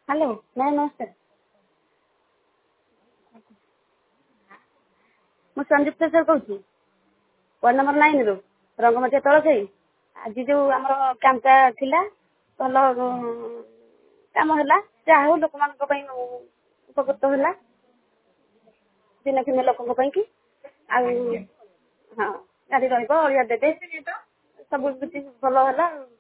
Hello ma'am नमस्कार। ମୁଁ Sanjukta sir କହୁଛି ୱାର୍ଡ ନମ୍ବର 9 ରୁ ରଙ୍ଗମତିଆ ତଳ ସାହି। ଆଜି ଯୋଉ ଆମର କାମଟା ଥିଲା ଭଲ କାମ ହେଲା, ଯାହା ହଉ ଲୋକମାନଙ୍କ ପାଇଁ ଉପକୃତ ହେଲା, ଦିନ ଖିନେ ଲୋକଙ୍କ ପାଇଁ କି। ଆଉ ହଁ ଗାଡ଼ି ରହିବ, ଅଳିଆ ଦେବେ, ସବୁ କିଛି ଭଲ ହେଲା।